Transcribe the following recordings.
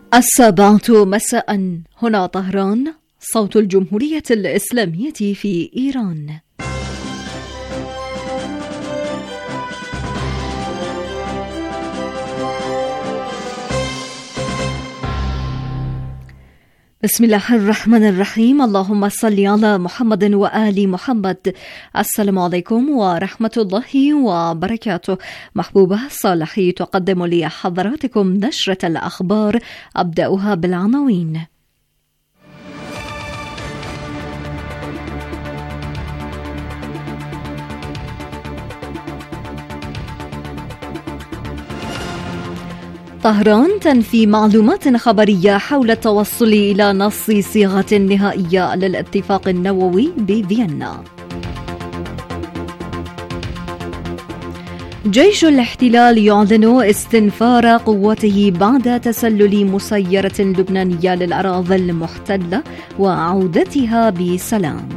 السابعة مساء، هنا طهران، صوت الجمهورية الإسلامية في إيران. بسم الله الرحمن الرحيم. اللهم صل على محمد وآل محمد. السلام عليكم ورحمة الله وبركاته. محبوبة صالحي تقدم لي حضراتكم نشرة الأخبار، أبدأها بالعناوين. طهران تنفي معلومات خبرية حول التوصل إلى نص صيغة نهائية للاتفاق النووي بفيينا. جيش الاحتلال يعلن استنفار قوته بعد تسلل مسيرة لبنانية للأراضي المحتلة وعودتها بسلام.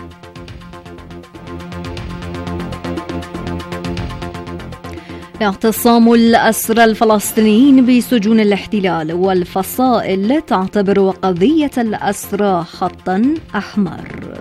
اعتصام الأسرى الفلسطينيين بسجون الاحتلال، والفصائل تعتبر قضية الأسرى خطا أحمر.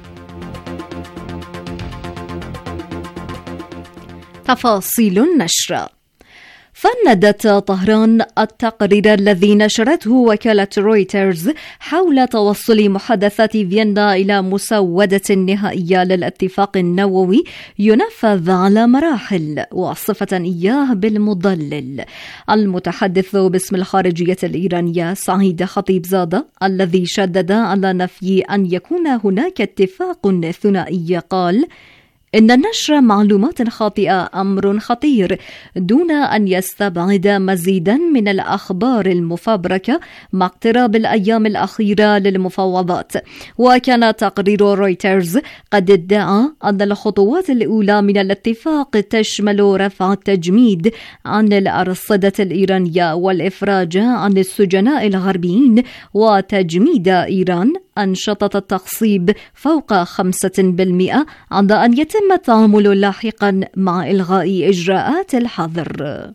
تفاصيل النشر. فندت طهران التقرير الذي نشرته وكالة رويترز حول توصل محادثات فيينا إلى مسودة نهائية للاتفاق النووي ينفذ على مراحل، وصفة إياه بالمضلل. المتحدث باسم الخارجية الإيرانية سعيد خطيبزادة، الذي شدد على نفي أن يكون هناك اتفاق ثنائي، قال إن نشر معلومات خاطئة أمر خطير، دون أن يستبعد مزيدا من الأخبار المفبركة مع اقتراب الأيام الأخيرة للمفاوضات. وكان تقرير رويترز قد ادعى أن الخطوات الأولى من الاتفاق تشمل رفع التجميد عن الأرصدة الإيرانية والإفراج عن السجناء الغربيين وتجميد إيران أنشطة التخصيب فوق 5%، عند أن يتم التعامل لاحقا مع إلغاء إجراءات الحظر.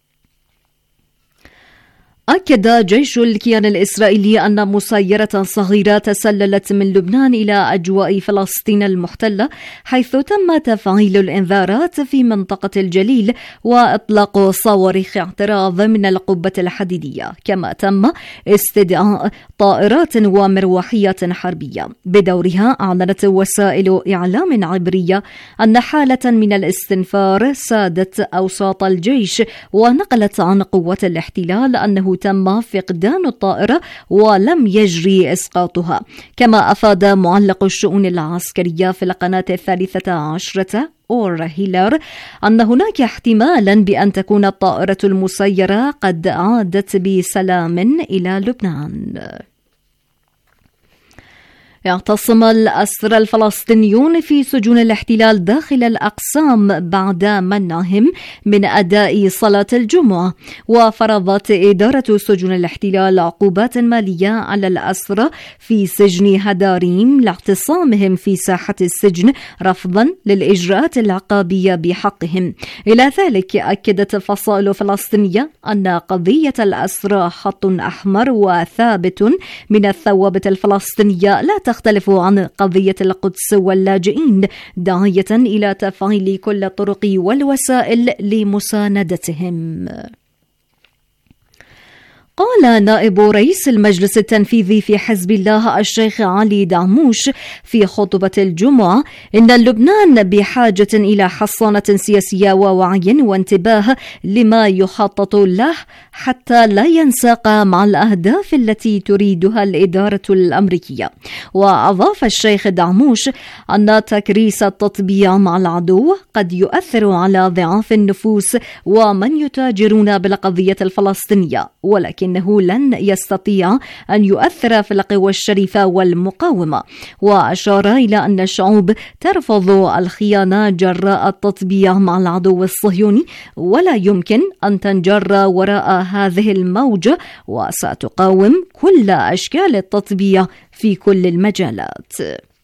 أكد جيش الكيان الإسرائيلي أن مسيرة صغيرة تسللت من لبنان إلى أجواء فلسطين المحتلة، حيث تم تفعيل الإنذارات في منطقة الجليل وإطلاق صواريخ اعتراض من القبة الحديدية، كما تم استدعاء طائرات ومروحيات حربية. بدورها أعلنت وسائل إعلام عبرية أن حالة من الاستنفار سادت أوساط الجيش، ونقلت عن قوة الاحتلال أنه تم فقدان الطائرة ولم يجري إسقاطها. كما أفاد معلق الشؤون العسكرية في القناة 13 أور هيلر أن هناك احتمالا بأن تكون الطائرة المسيرة قد عادت بسلام إلى لبنان. اعتصم الأسرى الفلسطينيون في سجون الاحتلال داخل الأقسام بعد منعهم من أداء صلاة الجمعة، وفرضت إدارة سجون الاحتلال عقوبات مالية على الأسرى في سجن هداريم لاعتصامهم في ساحة السجن رفضا للإجراءات العقابية بحقهم. إلى ذلك أكدت فصائل فلسطينية أن قضية الأسرى خط أحمر وثابت من الثوابت الفلسطينية لا تختلف عن قضية القدس واللاجئين، داعية إلى تفعيل كل الطرق والوسائل لمساندتهم. قال نائب رئيس المجلس التنفيذي في حزب الله الشيخ علي دعموش في خطبة الجمعة إن لبنان بحاجة إلى حصانة سياسية ووعي وانتباه لما يخطط له حتى لا ينساق مع الأهداف التي تريدها الإدارة الأمريكية. وأضاف الشيخ دعموش أن تكريس التطبيع مع العدو قد يؤثر على ضعاف النفوس ومن يتاجرون بالقضية الفلسطينية، ولكنه لن يستطيع أن يؤثر في القوى الشريفة والمقاومة. وأشار إلى أن الشعوب ترفض الخيانة جراء التطبيع مع العدو الصهيوني، ولا يمكن أن تنجر وراء هذه الموجة، وستقاوم كل أشكال التطبيع في كل المجالات.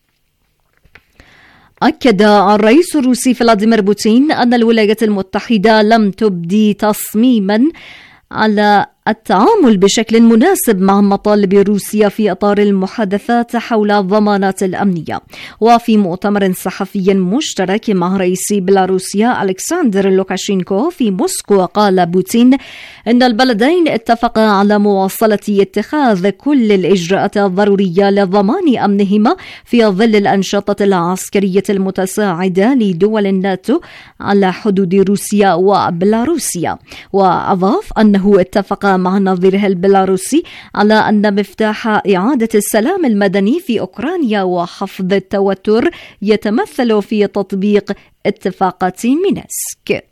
أكد الرئيس الروسي فلاديمير بوتين أن الولايات المتحدة لم تبدي تصميما على التعامل بشكل مناسب مع مطالب روسيا في إطار المحادثات حول الضمانات الأمنية. وفي مؤتمر صحفي مشترك مع رئيس بيلاروسيا ألكسندر لوكاشينكو في موسكو، قال بوتين إن البلدين اتفقا على مواصلة اتخاذ كل الإجراءات الضرورية لضمان أمنهما في ظل الأنشطة العسكرية المتساعدة لدول الناتو على حدود روسيا وبيلاروسيا. وأضاف أنه اتفق مع نظيره البيلاروسي على أن مفتاح إعادة السلام المدني في أوكرانيا وخفض التوتر يتمثل في تطبيق اتفاقات مينسك.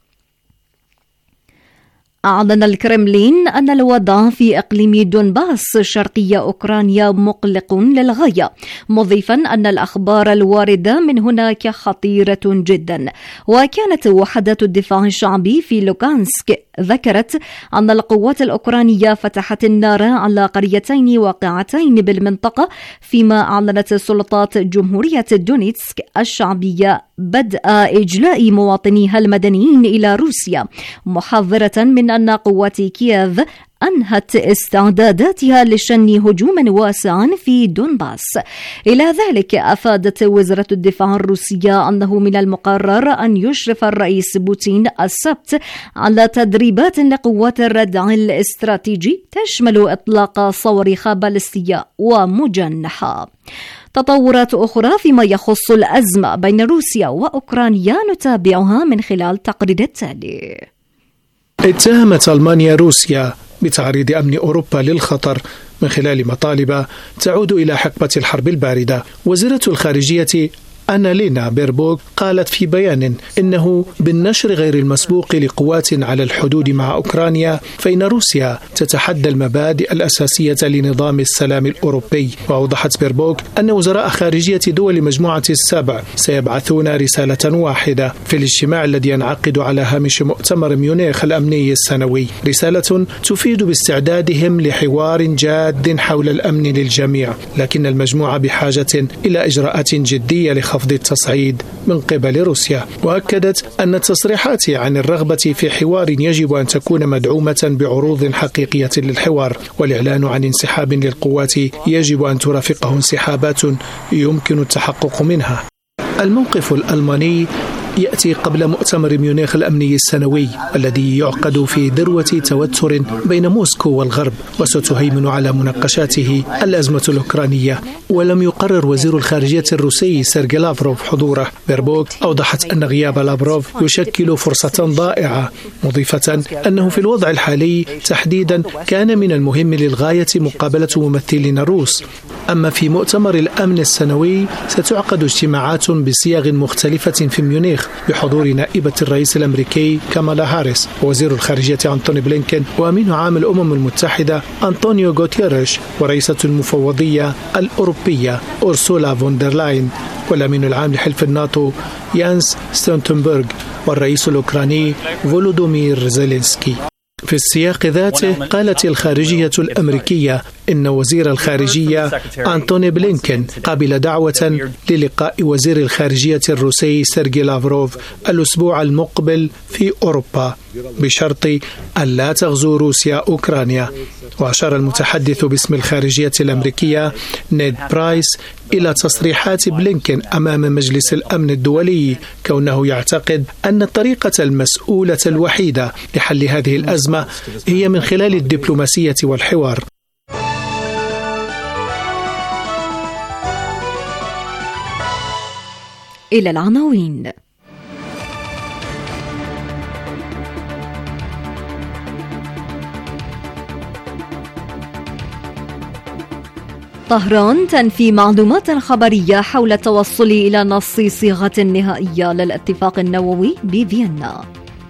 أعلن الكرملين أن الوضع في إقليم دونباس شرقي أوكرانيا مقلق للغاية، مضيفا أن الأخبار الواردة من هناك خطيرة جدا. وكانت وحدات الدفاع الشعبي في لوغانسك ذكرت أن القوات الأوكرانية فتحت النار على قريتين واقعتين بالمنطقة، فيما أعلنت سلطات جمهورية دونيتسك الشعبية بدء إجلاء مواطنيها المدنيين إلى روسيا، محذرة من أن قوات كييف أنهت استعداداتها لشن هجوم واسع في دونباس. إلى ذلك أفادت وزارة الدفاع الروسية أنه من المقرر أن يشرف الرئيس بوتين السبت على تدريبات لقوات الردع الاستراتيجي تشمل إطلاق صواريخ باليستية ومجنحة. تطورات أخرى فيما يخص الأزمة بين روسيا وأوكرانيا نتابعها من خلال تقرير التالي. اتهمت ألمانيا روسيا بتعريض أمن أوروبا للخطر من خلال مطالب تعود إلى حقبة الحرب الباردة. وزيرة الخارجية أنالينا بيربوغ قالت في بيان إنه بالنشر غير المسبوق لقوات على الحدود مع أوكرانيا فإن روسيا تتحدى المبادئ الأساسية لنظام السلام الأوروبي. وأوضحت بيربوغ أن وزراء خارجية دول مجموعة السبع سيبعثون رسالة واحدة في الاجتماع الذي ينعقد على هامش مؤتمر ميونخ الأمني السنوي، رسالة تفيد باستعدادهم لحوار جاد حول الأمن للجميع، لكن المجموعة بحاجة إلى إجراءات جدية لخفض التصعيد من قبل روسيا. وأكدت أن التصريحات عن الرغبة في حوار يجب أن تكون مدعومة بعروض حقيقية للحوار، والإعلان عن انسحاب للقوات يجب أن ترافقه انسحابات يمكن التحقق منها. الموقف الألماني يأتي قبل مؤتمر ميونخ الأمني السنوي الذي يعقد في ذروة توتر بين موسكو والغرب، وستهيمن على مناقشاته الأزمة الأوكرانية. ولم يقرر وزير الخارجية الروسي سيرجي لافروف حضوره. بيربوغ أوضحت أن غياب لافروف يشكل فرصة ضائعة، مضيفة أنه في الوضع الحالي تحديدا كان من المهم للغاية مقابلة ممثلين الروس. أما في مؤتمر الأمن السنوي ستعقد اجتماعات بصيغ مختلفة في ميونخ بحضور نائبة الرئيس الأمريكي كامالا هاريس، ووزير الخارجية أنتوني بلينكين، وأمين عام الأمم المتحدة أنطونيو غوتيريش، ورئيسة المفوضية الأوروبية أورسولا فوندرلاين، والأمين العام لحلف الناتو يانس ستولتنبرغ، والرئيس الأوكراني فولودومير زيلينسكي. في السياق ذاته قالت الخارجية الأمريكية إن وزير الخارجية أنتوني بلينكين قابل دعوة للقاء وزير الخارجية الروسي سيرجي لافروف الأسبوع المقبل في أوروبا بشرط أن لا تغزو روسيا أوكرانيا. وأشار المتحدث باسم الخارجية الأمريكية نيد برايس إلى تصريحات بلينكين أمام مجلس الأمن الدولي كونه يعتقد أن الطريقة المسؤولة الوحيدة لحل هذه الأزمة هي من خلال الدبلوماسية والحوار. إلى العناوين. طهران تنفي معلومات خبرية حول التوصل إلى نص صيغة نهائية للاتفاق النووي بفيينا.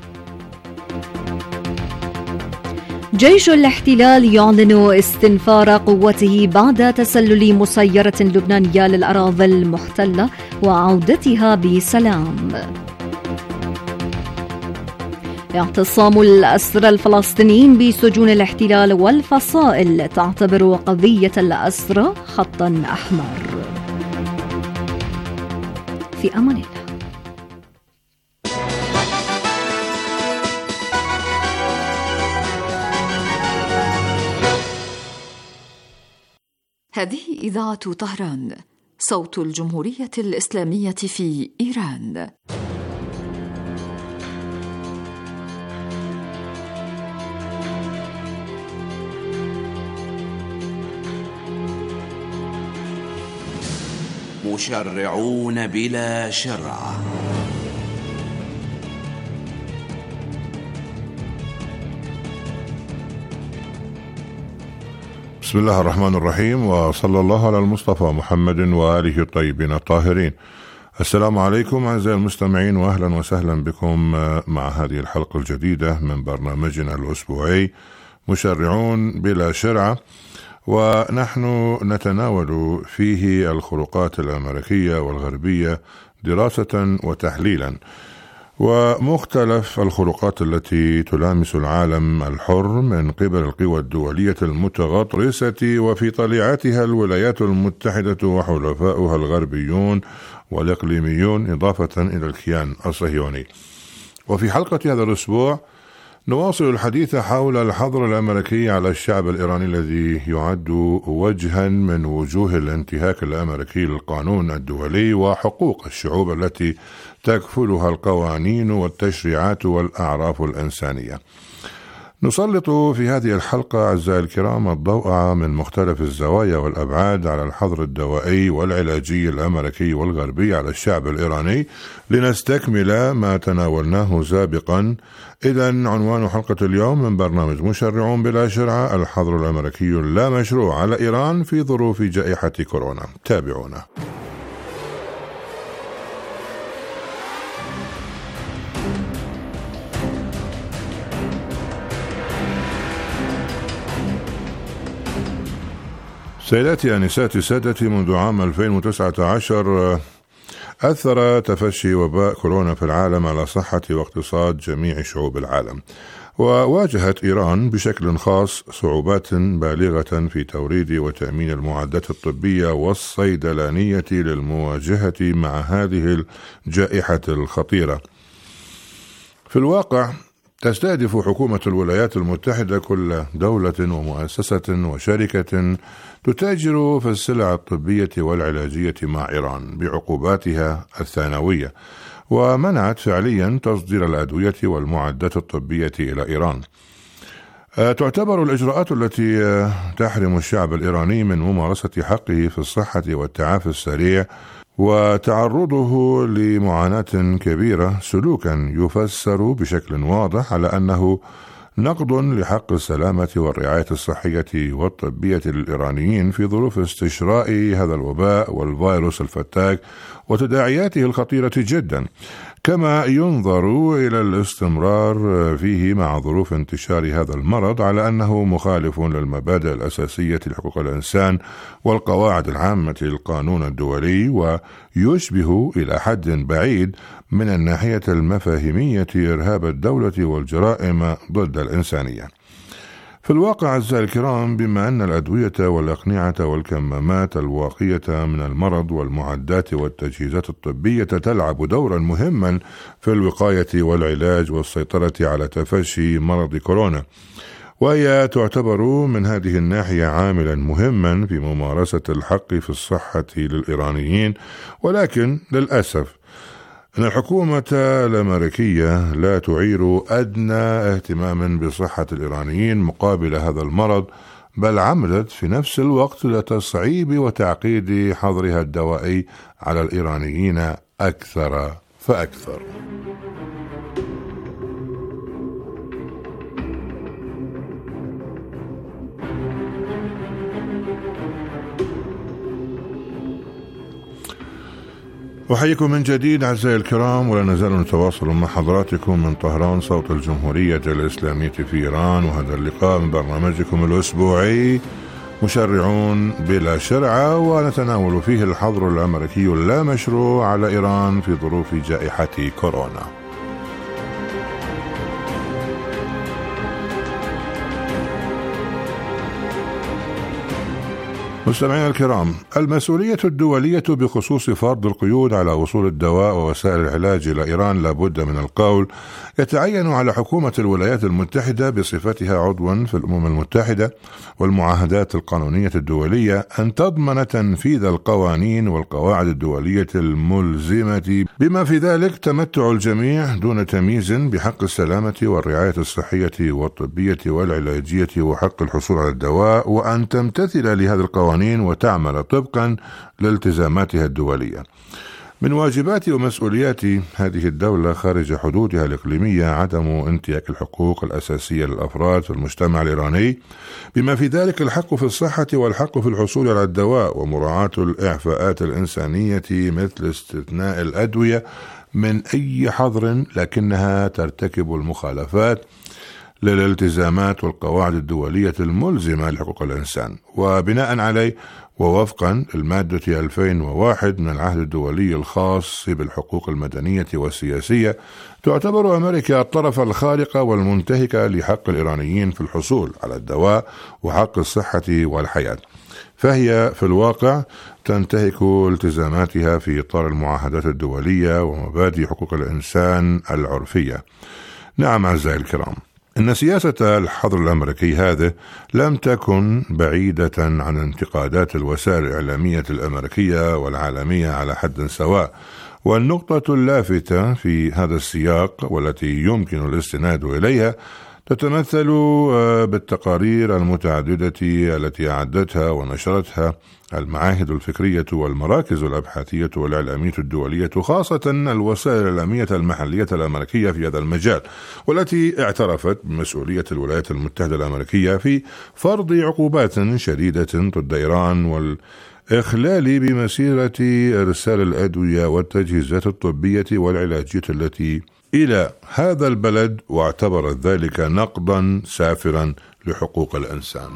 جيش الاحتلال يعلن استنفار قوته بعد تسلل مسيرة لبنانية للأراضي المحتلة وعودتها بسلام. اعتصام الأسرى الفلسطينيين بسجون الاحتلال والفصائل تعتبر قضية الأسرى خطا أحمر. في أمان الله. هذه إذاعة طهران، صوت الجمهورية الإسلامية في إيران. مشرعون بلا شرع. بسم الله الرحمن الرحيم، وصلى الله على المصطفى محمد وآله الطيبين الطاهرين. السلام عليكم أعزائي المستمعين، وأهلا وسهلا بكم مع هذه الحلقة الجديدة من برنامجنا الأسبوعي مشرعون بلا شرع، ونحن نتناول فيه الخروقات الأمريكية والغربية دراسة وتحليلا، ومختلف الخروقات التي تلامس العالم الحر من قبل القوى الدولية المتغطرسة، وفي طليعتها الولايات المتحدة وحلفاؤها الغربيون والإقليميون، إضافة إلى الكيان الصهيوني. وفي حلقة هذا الأسبوع نواصل الحديث حول الحظر الأمريكي على الشعب الإيراني الذي يعد وجها من وجوه الانتهاك الأمريكي للقانون الدولي وحقوق الشعوب التي تكفلها القوانين والتشريعات والأعراف الإنسانية. نسلط في هذه الحلقة أعزائي الكرام الضوء من مختلف الزوايا والأبعاد على الحظر الدوائي والعلاجي الأمريكي والغربي على الشعب الإيراني، لنستكمل ما تناولناه سابقا. إذن عنوان حلقة اليوم من برنامج مشرعون بلا شرع: الحظر الأمريكي اللا مشروع على إيران في ظروف جائحة كورونا. تابعونا. سيداتي أنساتي سادتي، منذ عام 2019 أثر تفشي وباء كورونا في العالم على صحة واقتصاد جميع شعوب العالم، وواجهت إيران بشكل خاص صعوبات بالغة في توريد وتأمين المعدات الطبية والصيدلانية للمواجهة مع هذه الجائحة الخطيرة. في الواقع تستهدف حكومة الولايات المتحدة كل دولة ومؤسسة وشركة تتاجر في السلع الطبية والعلاجية مع إيران بعقوباتها الثانوية، ومنعت فعليا تصدير الأدوية والمعدات الطبية إلى إيران. تعتبر الإجراءات التي تحرم الشعب الإيراني من ممارسة حقه في الصحة والتعافي السريع وتعرضه لمعاناة كبيرة سلوكا يفسر بشكل واضح على أنه نقض لحق السلامة والرعاية الصحية والطبية للإيرانيين في ظروف استشراء هذا الوباء والفيروس الفتاك وتداعياته الخطيرة جدا، كما ينظر إلى الاستمرار فيه مع ظروف انتشار هذا المرض على أنه مخالف للمبادئ الأساسية لحقوق الإنسان والقواعد العامة للقانون الدولي، ويشبه إلى حد بعيد من الناحية المفاهيمية إرهاب الدولة والجرائم ضد الإنسانية. في الواقع أعزائي الكرام، بما أن الأدوية والأقنعة والكمامات الواقية من المرض والمعدات والتجهيزات الطبية تلعب دورا مهما في الوقاية والعلاج والسيطرة على تفشي مرض كورونا، وهي تعتبر من هذه الناحية عاملا مهما في ممارسة الحق في الصحة للإيرانيين، ولكن للأسف أن الحكومة الأمريكية لا تعير أدنى اهتمام بصحة الإيرانيين مقابل هذا المرض، بل عمدت في نفس الوقت لتصعيب وتعقيد حظرها الدوائي على الإيرانيين أكثر فأكثر. أحييكم من جديد أعزائي الكرام، ولا نزال نتواصل مع حضراتكم من طهران صوت الجمهورية الإسلامية في إيران، وهذا اللقاء من برنامجكم الأسبوعي مشرعون بلا شرع، ونتناول فيه الحظر الأمريكي اللا مشروع على إيران في ظروف جائحة كورونا. مستمعينا الكرام، المسؤولية الدولية بخصوص فرض القيود على وصول الدواء ووسائل العلاج إلى إيران لابد من القول يتعين على حكومة الولايات المتحدة بصفتها عضوا في الأمم المتحدة والمعاهدات القانونية الدولية أن تضمن تنفيذ القوانين والقواعد الدولية الملزمة، بما في ذلك تمتع الجميع دون تمييز بحق السلامة والرعاية الصحية والطبية والعلاجية وحق الحصول على الدواء، وأن تمتثل لهذه القوانين وتعمل طبقا لالتزاماتها الدولية. من واجبات ومسؤوليات هذه الدولة خارج حدودها الإقليمية عدم انتهاك الحقوق الأساسية للأفراد في المجتمع الإيراني، بما في ذلك الحق في الصحة والحق في الحصول على الدواء، ومراعاة الإعفاءات الإنسانية مثل استثناء الأدوية من أي حظر لكنها ترتكب المخالفات للالتزامات والقواعد الدولية الملزمة لحقوق الإنسان. وبناء عليه ووفقا للمادة 2001 من العهد الدولي الخاص بالحقوق المدنية والسياسية، تعتبر أمريكا الطرف الخارق والمنتهك لحق الإيرانيين في الحصول على الدواء وحق الصحة والحياة، فهي في الواقع تنتهك التزاماتها في إطار المعاهدات الدولية ومبادئ حقوق الإنسان العرفية. نعم أعزائي الكرام، إن سياسة الحظر الأمريكي هذه لم تكن بعيدة عن انتقادات الوسائل الإعلامية الأمريكية والعالمية على حد سواء، والنقطة اللافتة في هذا السياق والتي يمكن الاستناد إليها تتمثل بالتقارير المتعددة التي أعدتها ونشرتها المعاهد الفكرية والمراكز الأبحاثية والإعلامية الدولية، خاصة الوسائل الإعلامية المحلية الأمريكية في هذا المجال، والتي اعترفت بمسؤولية الولايات المتحدة الأمريكية في فرض عقوبات شديدة ضد إيران والإخلال بمسيرة إرسال الأدوية والتجهيزات الطبية والعلاجية التي إلى هذا البلد، واعتبرت ذلك نقضا سافرا لحقوق الإنسان.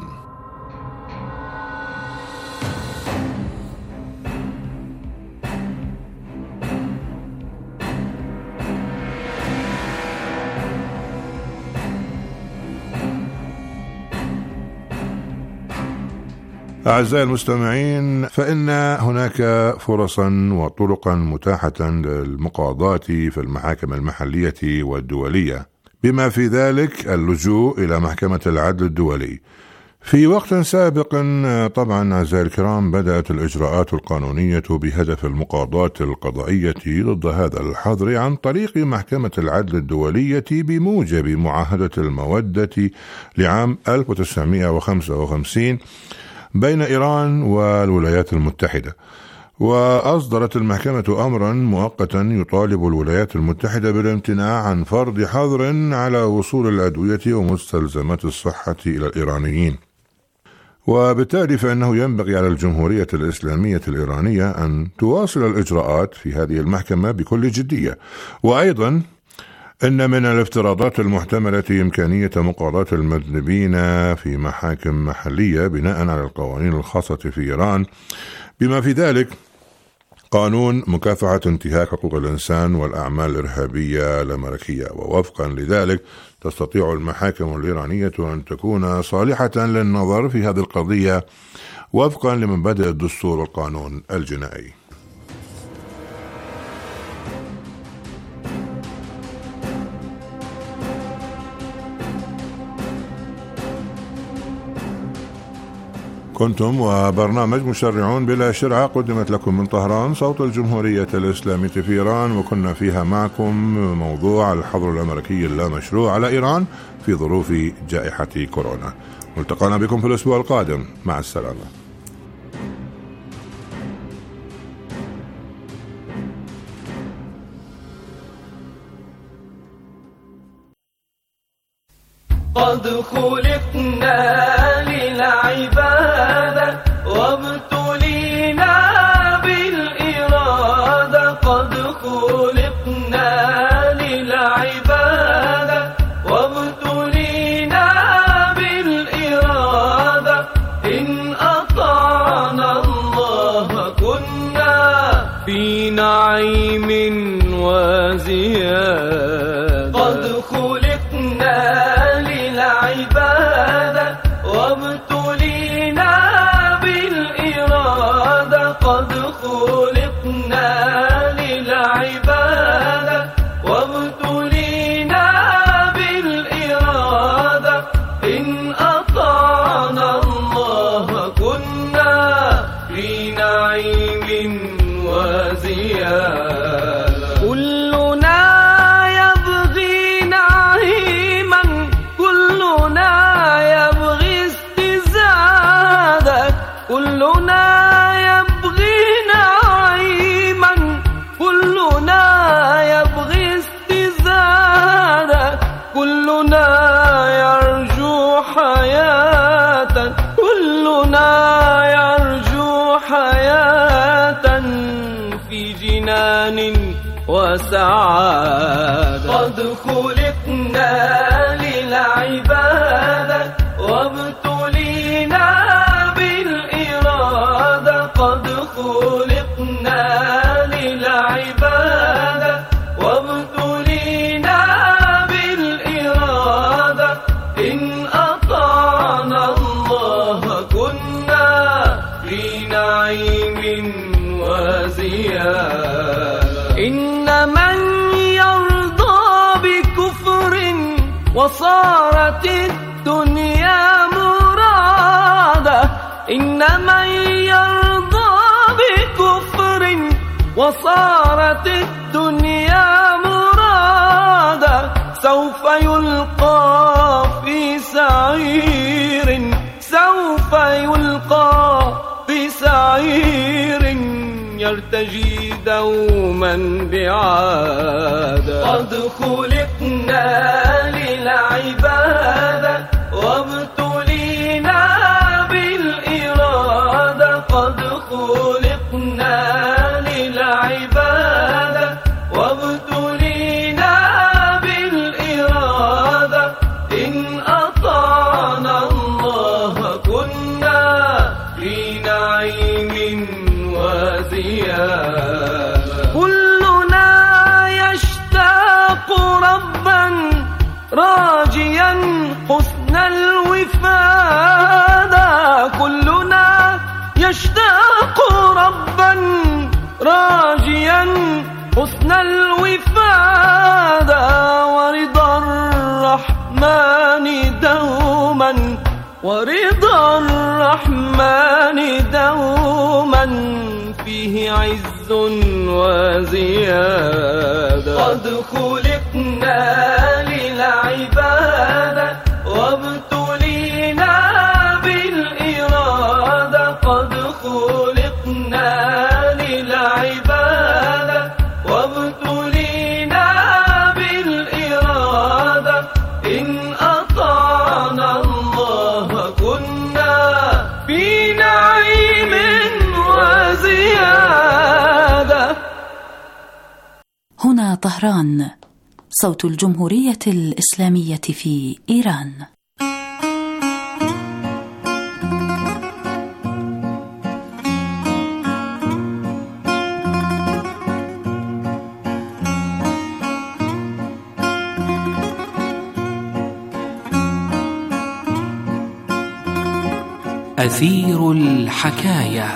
أعزائي المستمعين، فإن هناك فرصا وطرقا متاحة للمقاضاة في المحاكم المحلية والدولية، بما في ذلك اللجوء إلى محكمة العدل الدولي. في وقت سابق طبعا أعزائي الكرام بدأت الإجراءات القانونية بهدف المقاضاة القضائية ضد هذا الحظر عن طريق محكمة العدل الدولية بموجب معاهدة المودة لعام 1955 بين إيران والولايات المتحدة. وأصدرت المحكمة أمرا مؤقتا يطالب الولايات المتحدة بالامتناع عن فرض حظر على وصول الأدوية ومستلزمات الصحة إلى الإيرانيين. وبالتالي فإنه ينبغي على الجمهورية الإسلامية الإيرانية أن تواصل الإجراءات في هذه المحكمة بكل جدية. وأيضا إن من الافتراضات المحتملة إمكانية مقاضاة المذنبين في محاكم محلية بناء على القوانين الخاصة في إيران، بما في ذلك قانون مكافحة انتهاك حقوق الإنسان والأعمال الإرهابية الأمريكية. ووفقا لذلك تستطيع المحاكم الإيرانية أن تكون صالحة للنظر في هذه القضية وفقا لمبادئ الدستور والقانون الجنائي. كنتم وبرنامج مشرعون بلا شرعة قدمت لكم من طهران صوت الجمهورية الإسلامية في إيران، وكنا فيها معكم موضوع الحظر الأمريكي اللامشروع على إيران في ظروف جائحة كورونا. ملتقانا بكم في الأسبوع القادم، مع السلامة. قد خلقنا للعبادة وابتلينا بالإرادة، قد خلقنا للعبادة وابتلينا بالإرادة، إن أطعنا الله كنا في نعيم وزيادة. قد خلقنا للعبادة وابتلينا بالإرادة، جنان وسعادة. قد خلقنا للعبادة وابتلينا بالإرادة. قد خلقنا للعبادة وابتلينا بالإرادة. إن أطعنا الله كنا في نعيم وزيادة. إن من يرضى بكفر وصارت الدنيا مرادة. إن من يرضى بكفر وصارت الدنيا مرادة سوف يلقى في سعير. سوف يلقى في سعير يرتجي دوما بعادة. قد خلقنا للعبادة وابتلينا بالإرادة. قد خلقنا للعبادة وابتلينا بالإرادة. إن أطعنا الله كنا في نعيم وزيادة. كلنا يشتاق ربا راجيا حسن الوفادة. كلنا يشتاق ربا راجيا حسن الوفادة. ورضا الرحمن دوما. ورضا الرحمن دوما فيه عز وزيادة. قد خلقنا للعبادة وابتلينا بالإرادة. قد خلقنا للعبادة وابتلينا بالإرادة. إن أطعنا الله كنا في نعيم وزيادة. هنا طهران، صوت الجمهورية الإسلامية في إيران. أثير الحكاية.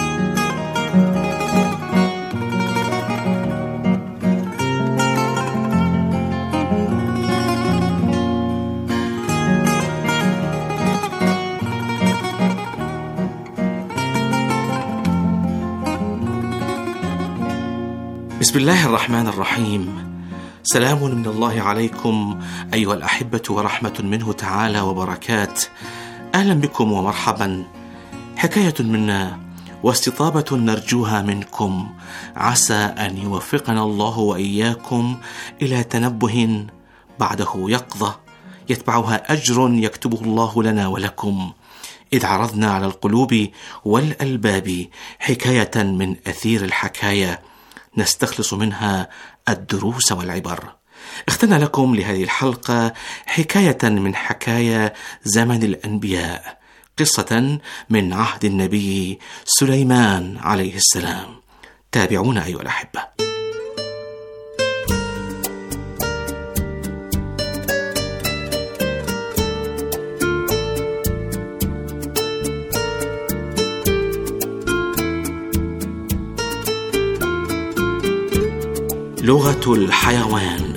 بسم الله الرحمن الرحيم. سلام من الله عليكم أيها الأحبة ورحمة منه تعالى وبركات. أهلا بكم ومرحبا. حكاية منا واستطابة نرجوها منكم، عسى أن يوفقنا الله وإياكم إلى تنبه بعده يقظة يتبعها أجر يكتبه الله لنا ولكم، إذ عرضنا على القلوب والألباب حكاية من أثير الحكاية نستخلص منها الدروس والعبر. اخترنا لكم لهذه الحلقة حكاية من حكايا زمن الأنبياء، قصة من عهد النبي سليمان عليه السلام. تابعونا أيها الأحبة. لغة الحيوان.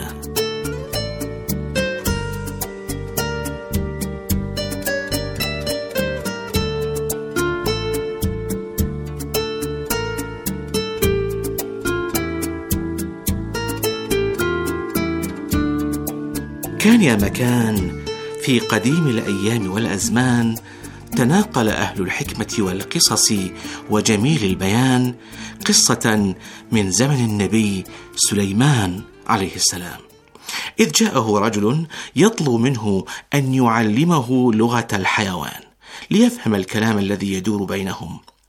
كان يا مكان في قديم الأيام والأزمان تناقل أهل الحكمة والقصص وجميل البيان قصة من زمن النبي سليمان عليه السلام، إذ جاءه رجل يطلب منه أن يعلمه لغة الحيوان ليفهم الكلام الذي يدور بينهم.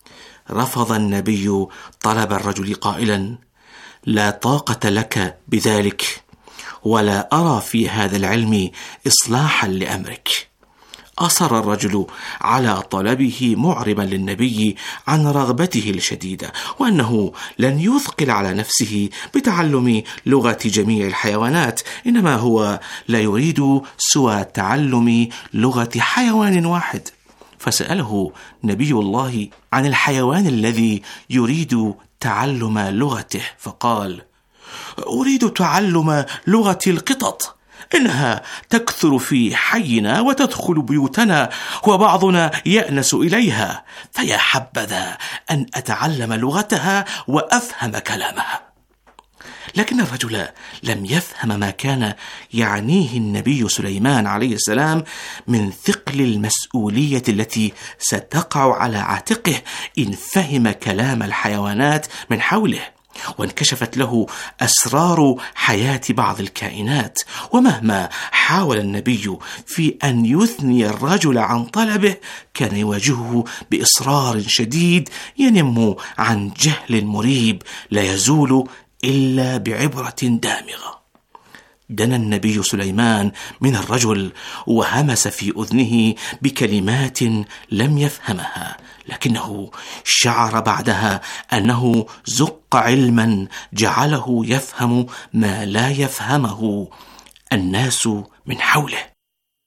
رفض النبي طلب الرجل قائلا: لا طاقة لك بذلك، ولا أرى في هذا العلم إصلاحا لأمرك. أصر الرجل على طلبه معربا للنبي عن رغبته الشديدة، وأنه لن يثقل على نفسه بتعلم لغة جميع الحيوانات، إنما هو لا يريد سوى تعلم لغة حيوان واحد. فسأله نبي الله عن الحيوان الذي يريد تعلم لغته، فقال: أريد تعلم لغة القطط، إنها تكثر في حينا وتدخل بيوتنا وبعضنا يأنس إليها، فيا حبذا أن أتعلم لغتها وأفهم كلامها. لكن الرجل لم يفهم ما كان يعنيه النبي سليمان عليه السلام من ثقل المسؤولية التي ستقع على عاتقه إن فهم كلام الحيوانات من حوله، وانكشفت له أسرار حياة بعض الكائنات. ومهما حاول النبي في أن يثني الرجل عن طلبه، كان يواجهه بإصرار شديد ينم عن جهل مريب لا يزول إلا بعبرة دامغة. دنا النبي سليمان من الرجل وهمس في أذنه بكلمات لم يفهمها، لكنه شعر بعدها أنه زق علما جعله يفهم ما لا يفهمه الناس من حوله.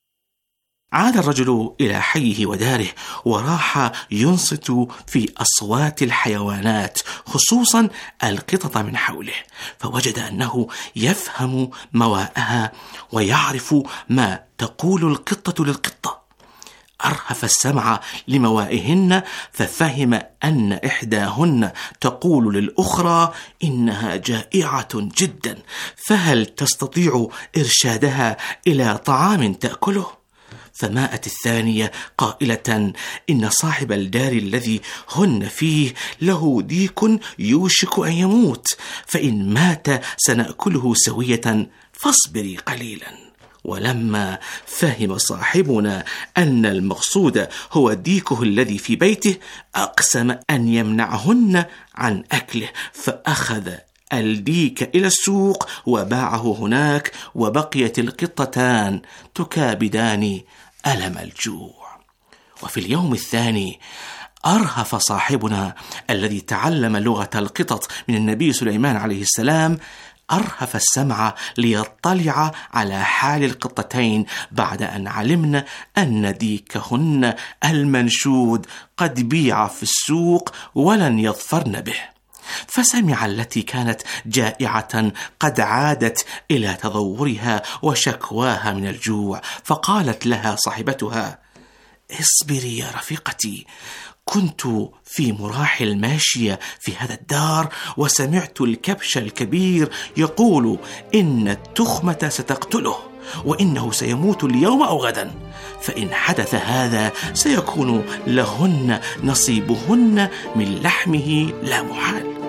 عاد الرجل إلى حيه وداره، وراح ينصت في أصوات الحيوانات، خصوصا القطط من حوله، فوجد أنه يفهم مواءها ويعرف ما تقول القطة للقطة. أرهف السمع لموائهن، ففهم أن إحداهن تقول للأخرى إنها جائعة جدا، فهل تستطيع إرشادها إلى طعام تأكله؟ فماءت الثانية قائلة إن صاحب الدار الذي هن فيه له ديك يوشك أن يموت، فإن مات سنأكله سوية، فاصبري قليلا. ولما فهم صاحبنا أن المقصود هو ديكه الذي في بيته، أقسم أن يمنعهن عن أكله، فأخذ الديك إلى السوق وباعه هناك، وبقيت القطتان تكابدان ألم الجوع. وفي اليوم الثاني أرهف صاحبنا الذي تعلم لغة القطط من النبي سليمان عليه السلام، أرهف السمع ليطلع على حال القطتين بعد أن علمنا أن ديكهن المنشود قد بيع في السوق ولن يظفرن به. فسمع التي كانت جائعة قد عادت إلى تضورها وشكواها من الجوع، فقالت لها صاحبتها: اصبري يا رفيقتي، كنت في مراح الماشية في هذا الدار، وسمعت الكبش الكبير يقول إن التخمة ستقتله، وإنه سيموت اليوم أو غدا، فإن حدث هذا سيكون لهن نصيبهن من لحمه لا محال.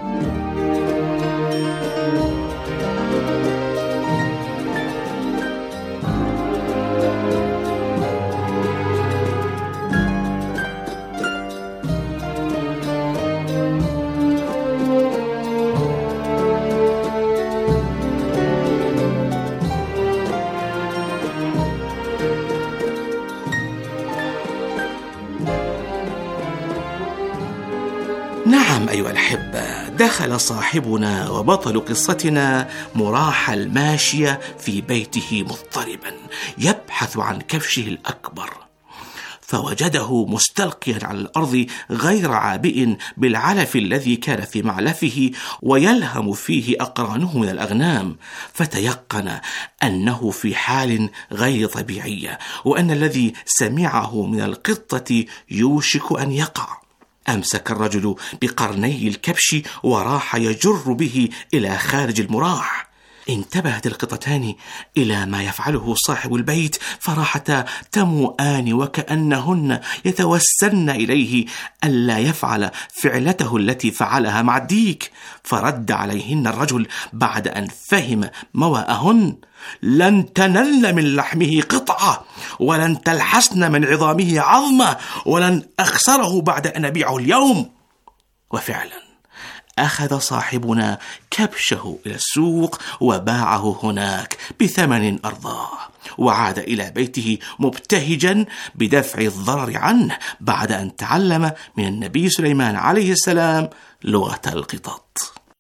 نعم أيها الأحبة، دخل صاحبنا وبطل قصتنا مراح الماشية في بيته مضطربا يبحث عن كبشه الأكبر، فوجده مستلقيا على الأرض غير عابئ بالعلف الذي كان في معلفه ويلهم فيه أقرانه من الأغنام، فتيقن أنه في حال غير طبيعية، وأن الذي سمعه من القطة يوشك أن يقع. أمسك الرجل بقرني الكبش وراح يجر به إلى خارج المراح. انتبهت القطتان إلى ما يفعله صاحب البيت، فراحتا تموآن وكأنهن يتوسلن إليه ألا يفعل فعلته التي فعلها مع الديك. فرد عليهن الرجل بعد أن فهم مواءهن: لن تنل من لحمه قطعة، ولن تلحسن من عظامه عظمة، ولن أخسره بعد أن أبيعه اليوم. وفعلا أخذ صاحبنا كبشه إلى السوق وباعه هناك بثمن أرضاه، وعاد إلى بيته مبتهجا بدفع الضرر عنه بعد أن تعلم من النبي سليمان عليه السلام لغة القطط.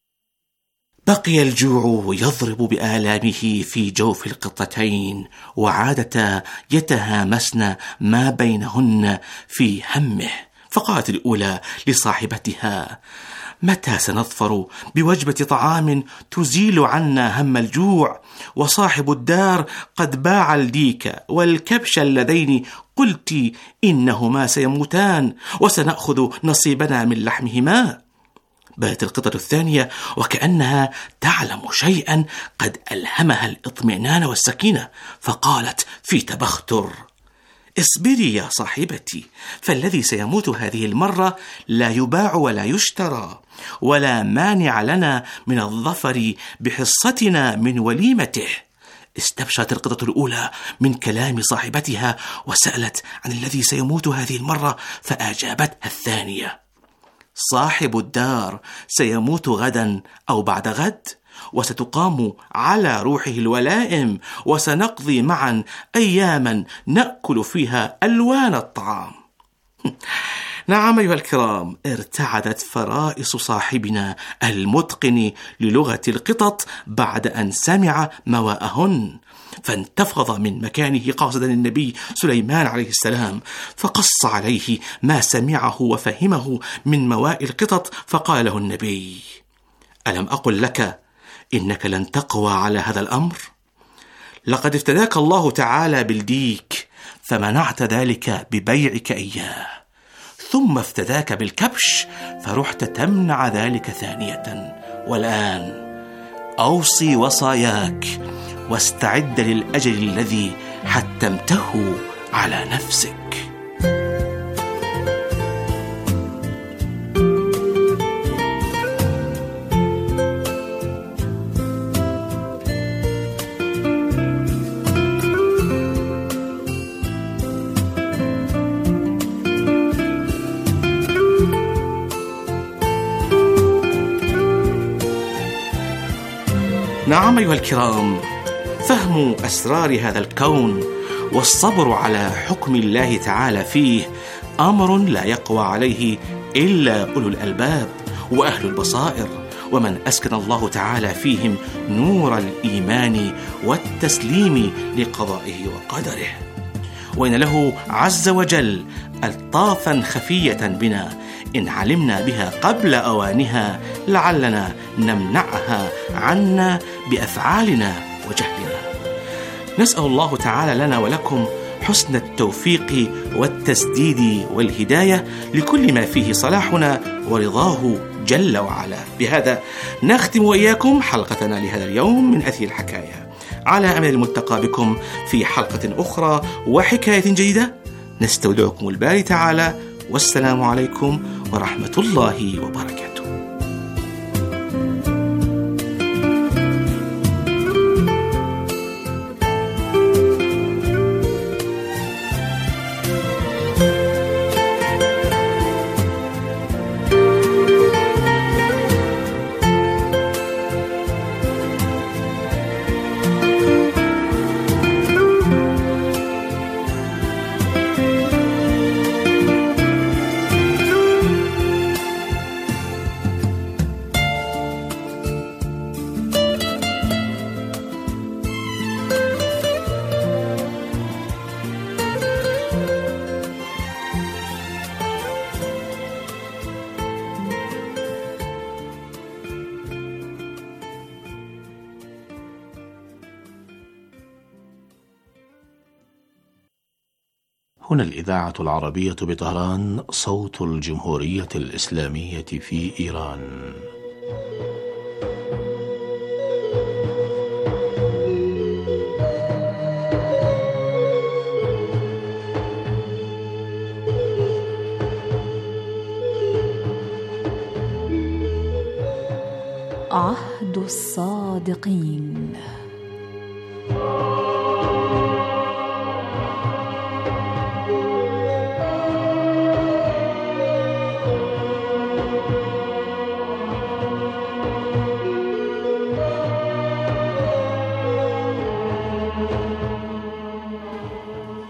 بقي الجوع يضرب بآلامه في جوف القطتين، وعادتا يتهامسن ما بينهن في همه، فقالت الأولى لصاحبتها: متى سنظفر بوجبة طعام تزيل عنا هم الجوع؟ وصاحب الدار قد باع الديك والكبش اللذين قلت إنهما سيموتان وسنأخذ نصيبنا من لحمهما. بات القطة الثانية وكأنها تعلم شيئا قد ألهمها الاطمئنان والسكينة، فقالت في تبختر: اصبري يا صاحبتي، فالذي سيموت هذه المرة لا يباع ولا يشترى، ولا مانع لنا من الظفر بحصتنا من وليمته. استبشرت القطة الأولى من كلام صاحبتها وسألت عن الذي سيموت هذه المرة، فأجابتها الثانية: صاحب الدار سيموت غدا أو بعد غد، وستقام على روحه الولائم، وسنقضي معا أياما نأكل فيها ألوان الطعام. نعم أيها الكرام، ارتعدت فرائص صاحبنا المتقن للغة القطط بعد أن سمع مواءهن، فانتفض من مكانه قاصدا النبي سليمان عليه السلام، فقص عليه ما سمعه وفهمه من مواء القطط، فقال له النبي: ألم أقل لك إنك لن تقوى على هذا الأمر؟ لقد افتداك الله تعالى بالديك فمنعت ذلك ببيعك إياه، ثم افتداك بالكبش فرحت تمنع ذلك ثانية، والآن أوصي وصاياك واستعد للأجل الذي حتمته على نفسك. نعم أيها الكرام، فهم أسرار هذا الكون والصبر على حكم الله تعالى فيه أمر لا يقوى عليه إلا أولو الألباب وأهل البصائر، ومن أسكن الله تعالى فيهم نور الإيمان والتسليم لقضائه وقدره. وإن له عز وجل ألطافا خفية بنا إن علمنا بها قبل أوانها لعلنا نمنعها عنا بأفعالنا وجهلنا. نسأل الله تعالى لنا ولكم حسن التوفيق والتسديد والهداية لكل ما فيه صلاحنا ورضاه جل وعلا. بهذا نختم وإياكم حلقتنا لهذا اليوم من أثير الحكاية، على أمل الملتقى بكم في حلقة أخرى وحكاية جديدة. نستودعكم الباري تعالى، والسلام عليكم ورحمة الله وبركاته. هنا الإذاعة العربية بطهران، صوت الجمهورية الإسلامية في إيران. عهد الصادقين.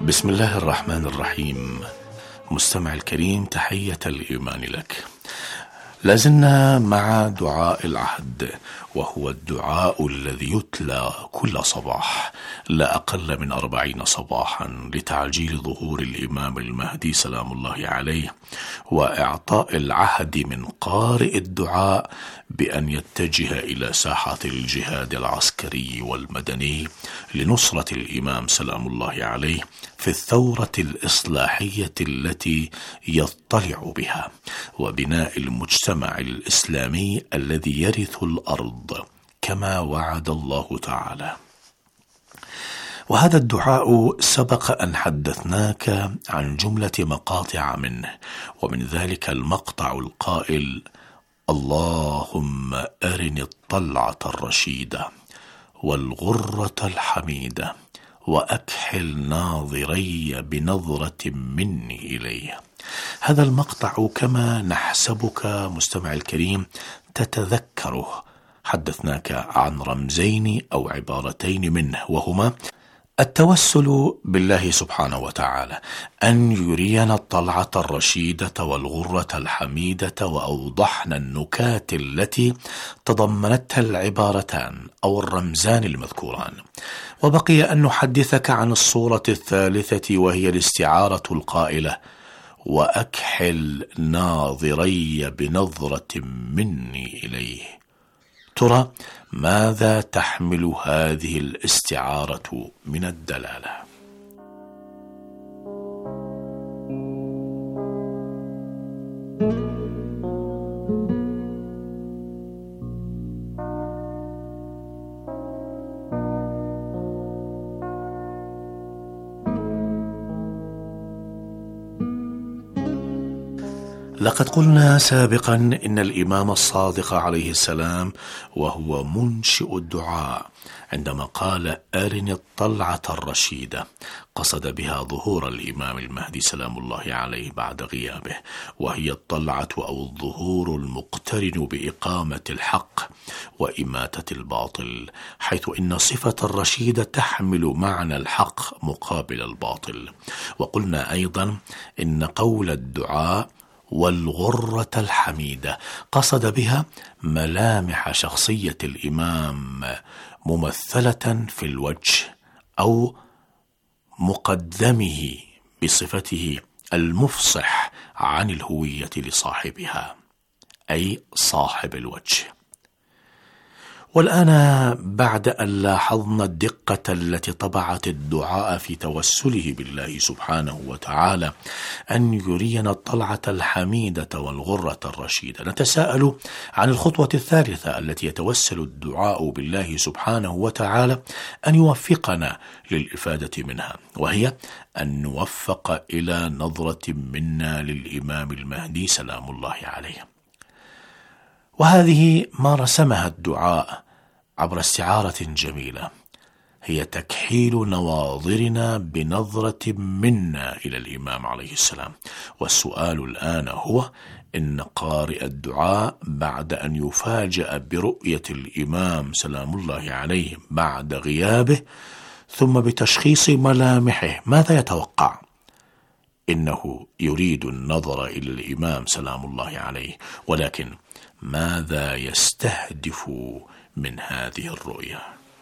بسم الله الرحمن الرحيم. مستمع الكريم، تحية الإيمان لك. لازلنا مع دعاء العهد، وهو الدعاء الذي يتلى كل صباح لا أقل من 40 صباحا لتعجيل ظهور الإمام المهدي سلام الله عليه، وإعطاء العهد من قارئ الدعاء بأن يتجه إلى ساحة الجهاد العسكري والمدني لنصرة الإمام سلام الله عليه في الثورة الإصلاحية التي يطلع بها، وبناء المجتمع الإسلامي الذي يرث الأرض كما وعد الله تعالى. وهذا الدعاء سبق أن حدثناك عن جملة مقاطع منه، ومن ذلك المقطع القائل: اللهم أرني الطلعة الرشيدة والغرة الحميدة وأكحل ناظري بنظرة مني إليه. هذا المقطع كما نحسبك مستمع الكريم تتذكره حدثناك عن رمزين أو عبارتين منه، وهما التوسل بالله سبحانه وتعالى أن يرينا الطلعة الرشيدة والغرة الحميدة، وأوضحنا النكات التي تضمنتها العبارتان أو الرمزان المذكوران. وبقي أن نحدثك عن الصورة الثالثة، وهي الاستعارة القائلة: وأكحل ناظري بنظرة مني إليه. ترى ماذا تحمل هذه الاستعارة من الدلالة؟ لقد قلنا سابقا إن الإمام الصادق عليه السلام وهو منشئ الدعاء عندما قال أرني الطلعة الرشيدة قصد بها ظهور الإمام المهدي سلام الله عليه بعد غيابه، وهي الطلعة أو الظهور المقترن بإقامة الحق وإماتة الباطل، حيث إن صفة الرشيدة تحمل معنى الحق مقابل الباطل. وقلنا أيضا إن قول الدعاء والغرة الحميدة قصد بها ملامح شخصية الإمام ممثلة في الوجه أو مقدمه بصفته المفصح عن الهوية لصاحبها، أي صاحب الوجه. والآن بعد أن لاحظنا الدقة التي طبعت الدعاء في توسله بالله سبحانه وتعالى أن يرينا الطلعة الحميدة والغرة الرشيدة، نتساءل عن الخطوة الثالثة التي يتوسل الدعاء بالله سبحانه وتعالى أن يوفقنا للإفادة منها، وهي أن نوفق إلى نظرة منا للإمام المهدي سلام الله عليه. وهذه ما رسمها الدعاء عبر استعارة جميلة، هي تكحيل نواظرنا بنظرة منا إلى الإمام عليه السلام. والسؤال الآن هو: إن قارئ الدعاء بعد أن يفاجأ برؤية الإمام سلام الله عليه بعد غيابه ثم بتشخيص ملامحه ماذا يتوقع؟ إنه يريد النظر إلى الإمام سلام الله عليه، ولكن ماذا يستهدف من هذه الرؤية؟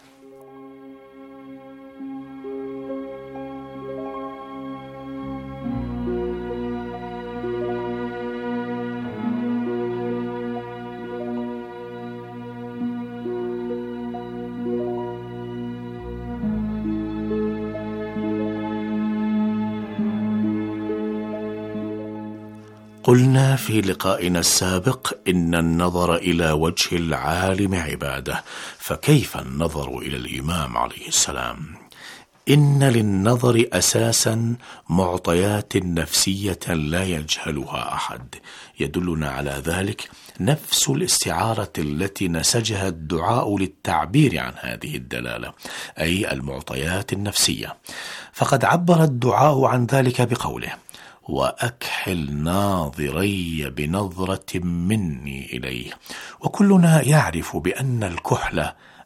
قلنا في لقائنا السابق إن النظر إلى وجه العالم عبادة، فكيف النظر إلى الإمام عليه السلام؟ إن للنظر أساسا معطيات نفسية لا يجهلها أحد، يدلنا على ذلك نفس الاستعارة التي نسجها الدعاء للتعبير عن هذه الدلالة، أي المعطيات النفسية. فقد عبر الدعاء عن ذلك بقوله: وأكحل ناظري بنظرة مني إليه. وكلنا يعرف بأن الكحل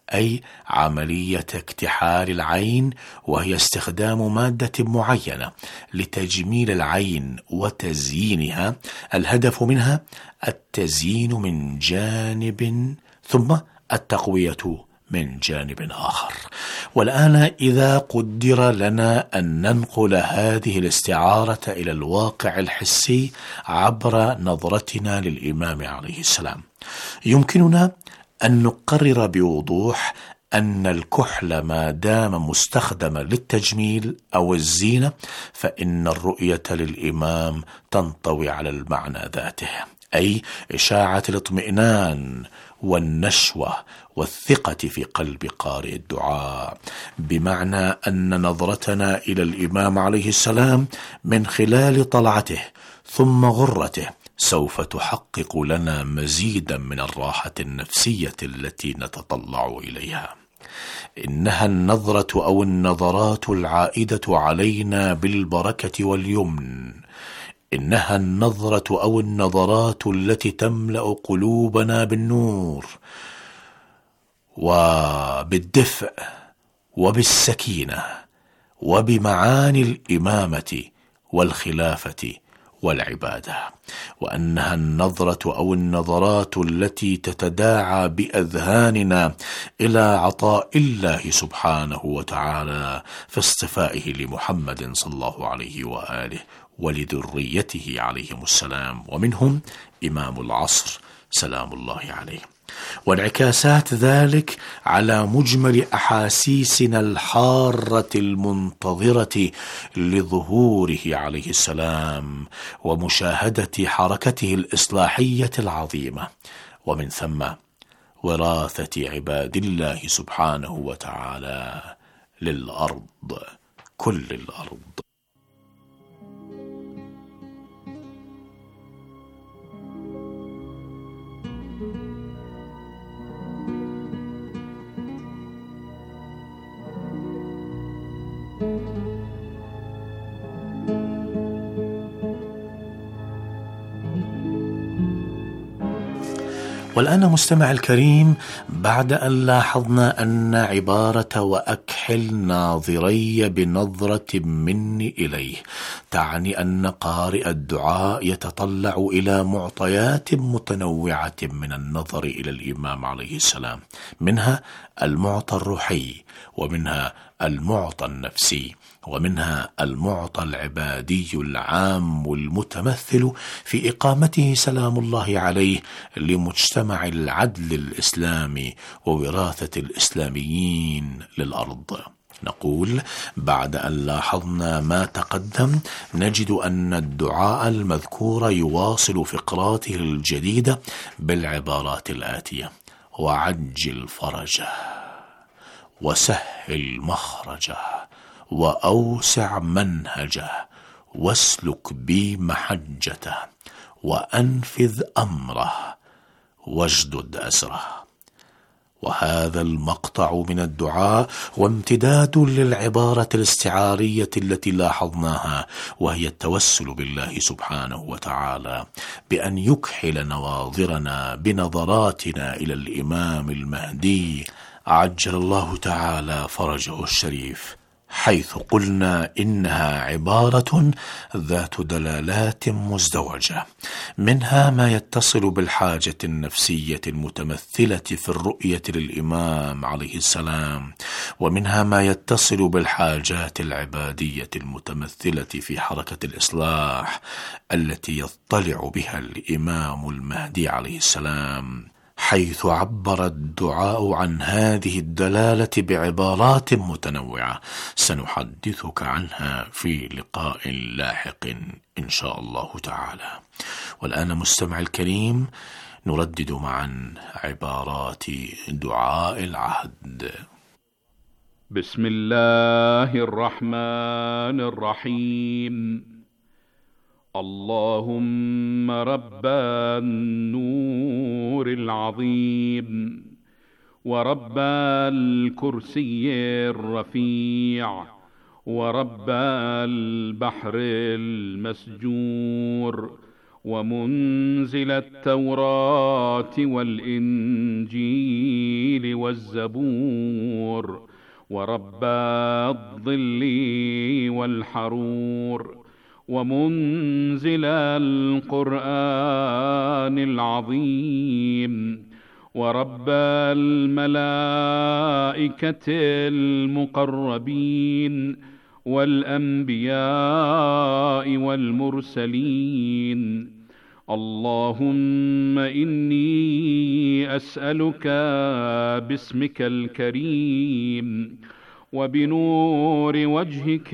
أي عملية اكتحال العين، وهي استخدام مادة معينة لتجميل العين وتزيينها. الهدف منها التزيين من جانب ثم التقوية من جانب آخر. والآن إذا قدر لنا أن ننقل هذه الاستعارة إلى الواقع الحسي عبر نظرتنا للإمام عليه السلام، يمكننا أن نقرر بوضوح أن الكحل ما دام مستخدما للتجميل أو الزينة فإن الرؤية للإمام تنطوي على المعنى ذاته، أي إشاعة الاطمئنان والنشوة والثقة في قلب قارئ الدعاء، بمعنى أن نظرتنا إلى الإمام عليه السلام من خلال طلعته ثم غرته سوف تحقق لنا مزيدا من الراحة النفسية التي نتطلع إليها. إنها النظرة أو النظرات العائدة علينا بالبركة واليمن، إنها النظرة أو النظرات التي تملأ قلوبنا بالنور وبالدفء وبالسكينة وبمعاني الإمامة والخلافة والعبادة، وأنها النظرة أو النظرات التي تتداعى بأذهاننا إلى عطاء الله سبحانه وتعالى في اصطفائه لمحمد صلى الله عليه وآله ولذريته عليهم السلام، ومنهم إمام العصر سلام الله عليه، وانعكاسات ذلك على مجمل أحاسيسنا الحارة المنتظرة لظهوره عليه السلام ومشاهدة حركته الإصلاحية العظيمة، ومن ثم وراثة عباد الله سبحانه وتعالى للأرض، كل الأرض. والآن مستمع الكريم، بعد أن لاحظنا أن عبارة وأكحل ناظري بنظرة مني إليه تعني أن قارئ الدعاء يتطلع إلى معطيات متنوعة من النظر إلى الإمام عليه السلام، منها المعطى الروحي، ومنها المعطى النفسي، ومنها المعطى العبادي العام المتمثل في إقامته سلام الله عليه لمجتمع العدل الإسلامي ووراثة الإسلاميين للأرض. نقول بعد أن لاحظنا ما تقدم نجد أن الدعاء المذكور يواصل فقراته الجديدة بالعبارات الآتية: وعجل فرجه، وسهل مخرجه، وأوسع منهجه، واسلك بي محجته، وأنفذ أمره، واجدد أسره. وهذا المقطع من الدعاء وامتداد للعبارة الاستعارية التي لاحظناها، وهي التوسل بالله سبحانه وتعالى بأن يكحل نواظرنا بنظراتنا إلى الإمام المهدي عجل الله تعالى فرجه الشريف، حيث قلنا إنها عبارة ذات دلالات مزدوجة، منها ما يتصل بالحاجة النفسية المتمثلة في الرؤية للإمام عليه السلام، ومنها ما يتصل بالحاجات العبادية المتمثلة في حركة الإصلاح التي يطلع بها الإمام المهدي عليه السلام، حيث عبر الدعاء عن هذه الدلالة بعبارات متنوعة سنحدثك عنها في لقاء لاحق إن شاء الله تعالى. والآن مستمع الكريم نردد معا عبارات دعاء العهد. بسم الله الرحمن الرحيم. اللهم رب النور العظيم، ورب الكرسي الرفيع، ورب البحر المسجور، ومنزل التوراة والإنجيل والزبور، ورب الظل والحرور، ومنزل القرآن العظيم، ورب الملائكة المقربين والأنبياء والمرسلين. اللهم إني أسألك باسمك الكريم وبنور وجهك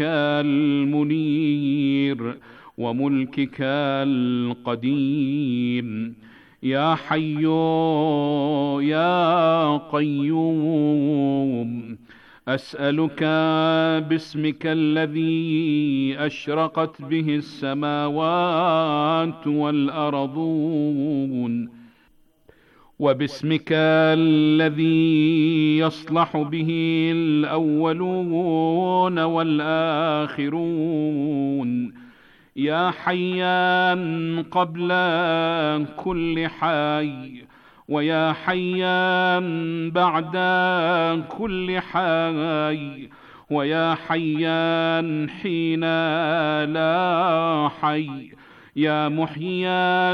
المنير وملكك القديم، يا حي يا قيوم، أسألك باسمك الذي أشرقت به السماوات والأرضون، وباسمك الذي يصلح به الأولون والآخرون، يا حيا قبل كل حي، ويا حيا بعد كل حي، ويا حيا حين لا حي، يا محيي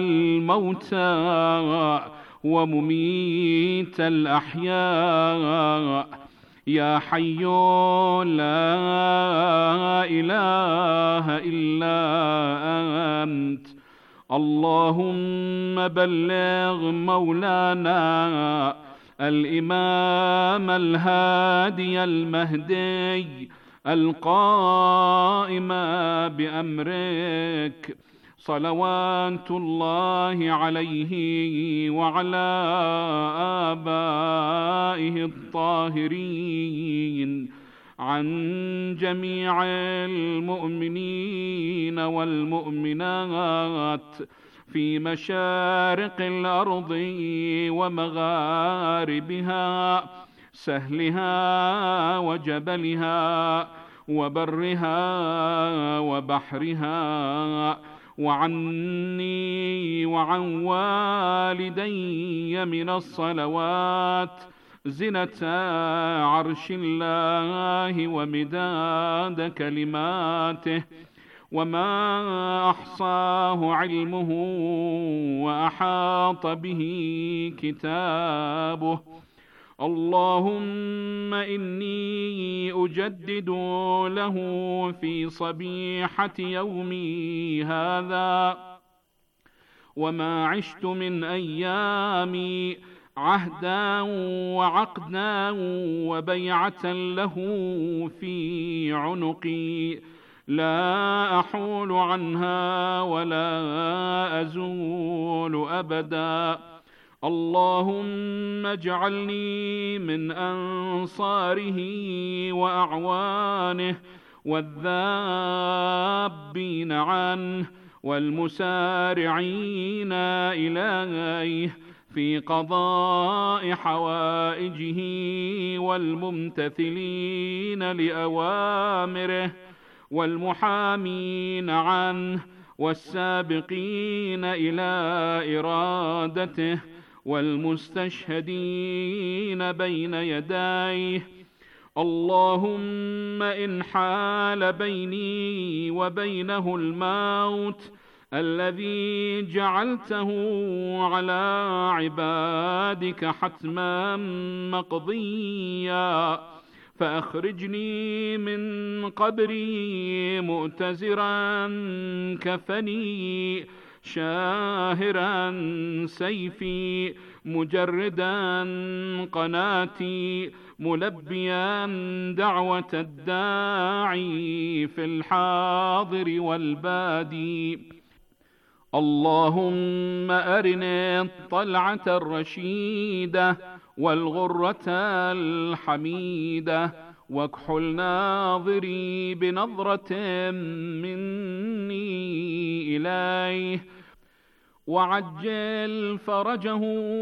الموتى ومميت الأحياء، يا حي لا إله إلا أنت. اللهم بلغ مولانا الإمام الهادي المهدي القائم بأمرك صلوات الله عليه وعلى آبائه الطاهرين، عن جميع المؤمنين والمؤمنات في مشارق الأرض ومغاربها، سهلها وجبلها وبرها وبحرها، وعني وعن والدي من الصلوات زنة عرش الله ومداد كلماته، وما أحصاه علمه وأحاط به كتابه. اللهم إني أجدد له في صبيحة يومي هذا وما عشت من أيامي عهدا وعقدا وبيعة له في عنقي، لا أحول عنها ولا أزول أبدا. اللهم اجعلني من أنصاره وأعوانه والذابين عنه والمسارعين إليه في قضاء حوائجه والممتثلين لأوامره والمحامين عنه والسابقين إلى إرادته والمستشهدين بين يديه. اللهم إن حال بيني وبينه الموت الذي جعلته على عبادك حتما مقضيا، فأخرجني من قبري مؤتزرا كفني، شاهرا سيفي، مجردا قناتي، ملبيا دعوة الداعي في الحاضر والبادي. اللهم أرني الطلعة الرشيدة والغرة الحميدة، واكحل ناظري بنظرة مني إليه، وعجل فرجه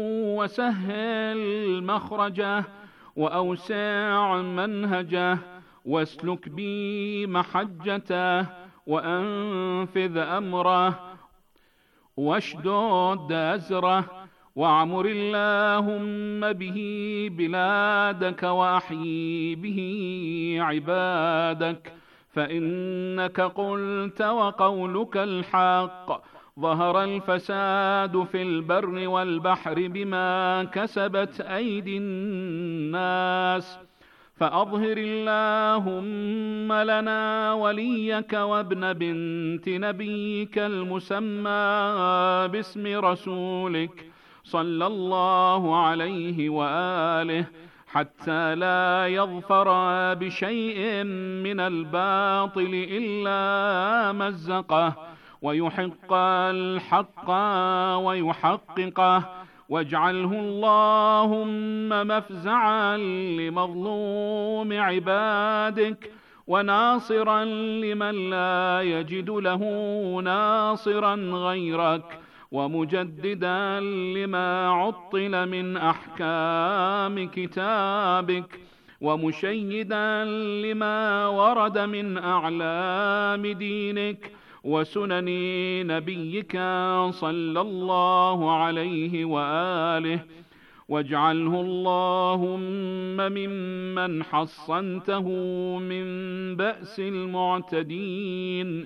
وسهل مخرجه وأوسع منهجه، واسلك بي محجته وأنفذ أمره، واشدد أزره واعمر اللهم به بلادك وأحيي به عبادك، فإنك قلت وقولك الحق: ظهر الفساد في البر والبحر بما كسبت أيدي الناس، فأظهر اللهم لنا وليك وابن بنت نبيك المسمى باسم رسولك صلى الله عليه وآله، حتى لا يظفر بشيء من الباطل إلا مزقه، ويحق الحق ويحققه، واجعله اللهم مفزعا لمظلوم عبادك، وناصرا لمن لا يجد له ناصرا غيرك، ومجددا لما عطل من أحكام كتابك، ومشيدا لما ورد من أعلام دينك وسنن نبيك صلى الله عليه وآله، واجعله اللهم ممن حصنته من بأس المعتدين.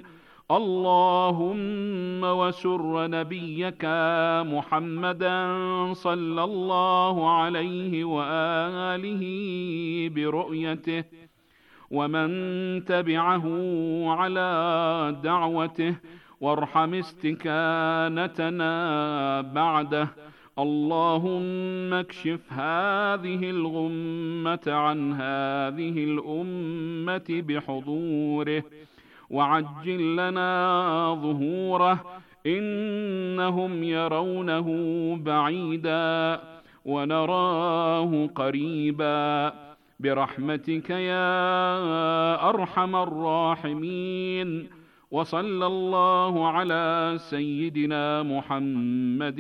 اللهم وسر نبيك محمدا صلى الله عليه وآله برؤيته، ومن تبعه على دعوته، وارحم استكانتنا بعده. اللهم اكشف هذه الغمة عن هذه الأمة بحضوره، وعجل لنا ظهوره، إنهم يرونه بعيدا ونراه قريبا، برحمتك يا أرحم الراحمين. وصلى الله على سيدنا محمد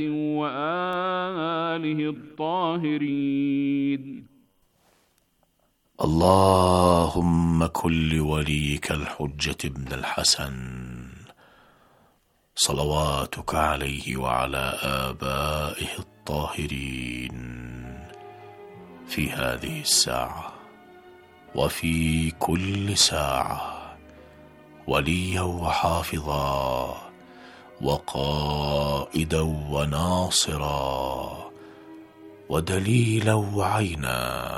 وآله الطاهرين. اللهم كن لوليك الحجة ابن الحسن صلواتك عليه وعلى آبائه الطاهرين في هذه الساعة وفي كل ساعة وليا وحافظا وقائدا وناصرا ودليلا وعينا،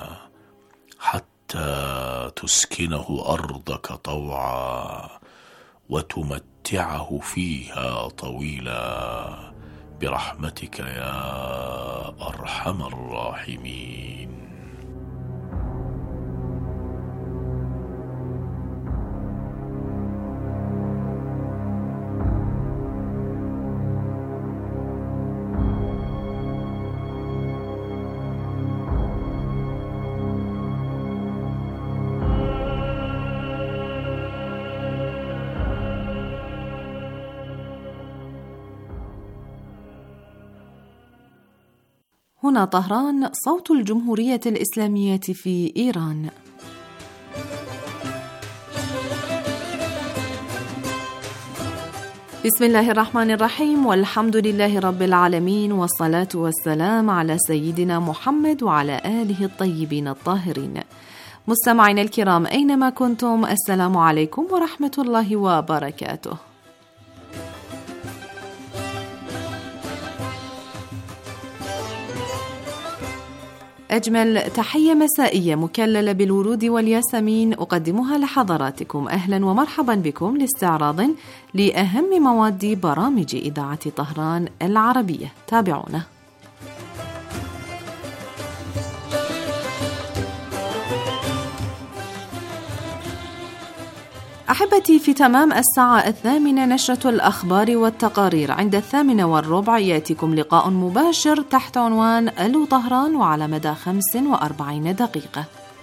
حتى تسكنه أرضك طوعا وتمتعه فيها طويلا، برحمتك يا أرحم الراحمين. هنا طهران، صوت الجمهورية الإسلامية في إيران. بسم الله الرحمن الرحيم، والحمد لله رب العالمين، والصلاة والسلام على سيدنا محمد وعلى آله الطيبين الطاهرين. مستمعينا الكرام أينما كنتم، السلام عليكم ورحمة الله وبركاته. أجمل تحية مسائية مكللة بالورود والياسمين أقدمها لحضراتكم. أهلا ومرحبا بكم لاستعراض لأهم مواد برامج إذاعة طهران العربية. تابعونا. أحبتي، في تمام الساعة 8 نشرة الأخبار والتقارير، عند 8:15 يأتيكم لقاء مباشر تحت عنوان ألو طهران، وعلى مدى 45 دقيقة.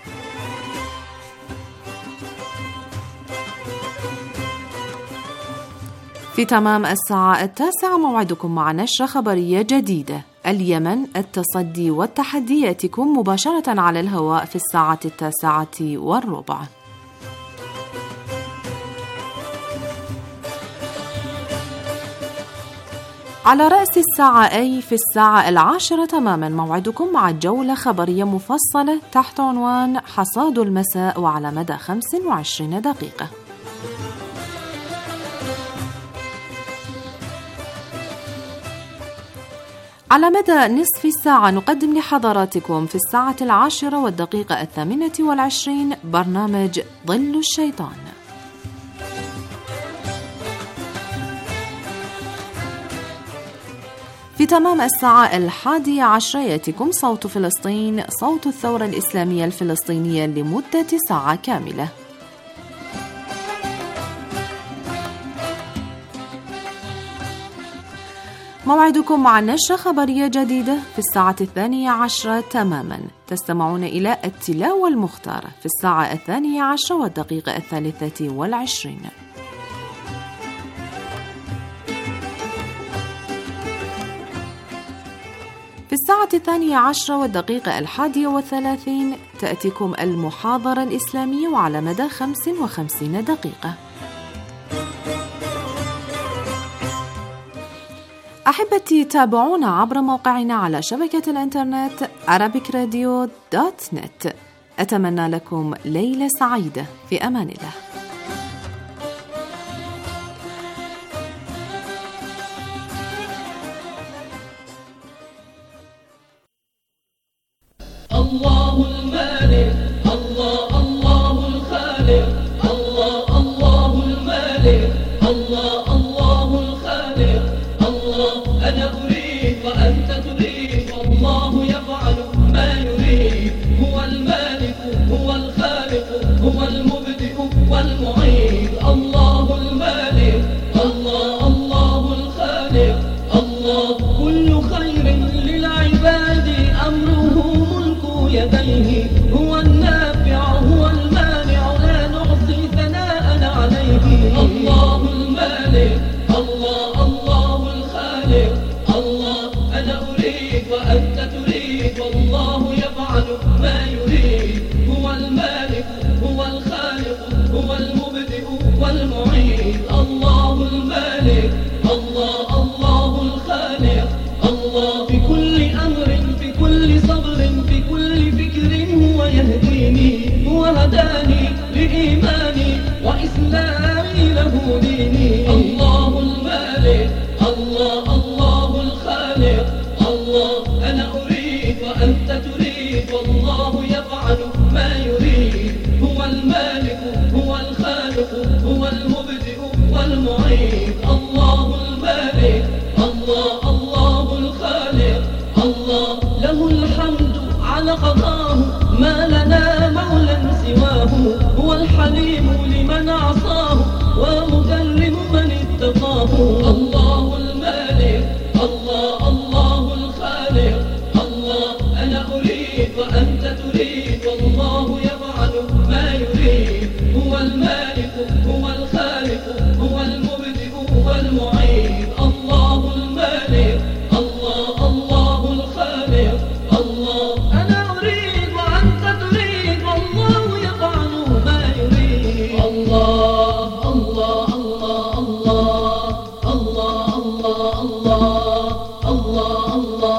في تمام الساعة 9 موعدكم مع نشرة خبرية جديدة، اليمن التصدي والتحدي، يأتيكم مباشرة على الهواء في الساعة 9:15. على رأس الساعة أي في الساعة 10 تماما موعدكم مع جولة خبرية مفصلة تحت عنوان حصاد المساء وعلى مدى 25 دقيقة. على مدى نصف الساعة نقدم لحضراتكم في الساعة 10:28 برنامج ظل الشيطان. في تمام الساعة 11 يأتيكم صوت فلسطين، صوت الثورة الإسلامية الفلسطينية لمدة ساعة كاملة. موعدكم مع نشرة خبرية جديدة في الساعة 12 تماما. تستمعون إلى التلاوة المختارة في الساعة 12:23. في الساعة 12:31 تأتيكم المحاضرة الإسلامية وعلى مدى 55 دقيقة. أحبتي تابعونا عبر موقعنا على شبكة الإنترنت arabicradio.net. أتمنى لكم ليلة سعيدة في أمان الله. الله المالك، الله الله الخالق، الله الله المالك، الله الله الخالق، الله أنا أريد وأنت تريد، والله يفعل ما يريد. هو المالك، هو الخالق، هو المبدئ والمعيد. الله المالك، الله الله الخالق، الله كل خير للعباد أمره يديه. هو النافع، هو المانع، لا نحصي ثناء عليه. الله المالك، الله الله الخالق، الله أنا أريد وأنت تريد، والله يفعل ما يريد. هو المالك، هو الخالق، هو المبدئ والمعيد. الله المالك، الله الله الخالق، الله في كل أمر، في كل صبر، في كل فكر هو يهديني. هو هداني لإيماني وإسلامي له ديني. الله المالك، الله الله الخالق، الله أنا أريد وأنت تريد، والله يفعل ما يريد. هو المالك، هو الخالق، هو المبدئ والمعيد. الله المالك، الله الله الخالق، الله له الحمد على قضاه، ما لنا مولى سواه. هو الحليم لمن عصاه، ومكرم من اتقاه. الله المالك، الله الله الخالق، الله أنا أريد وأنت تريد، والله يفعل ما يريد. هو المالك، هو الخالق، هو المبدئ والمعيد. الله المالك، الله الله الخالق، الله أنا أريد وأنت تريد، والله يفعل ما يريد. الله الله الله الله الله الله الله الله الله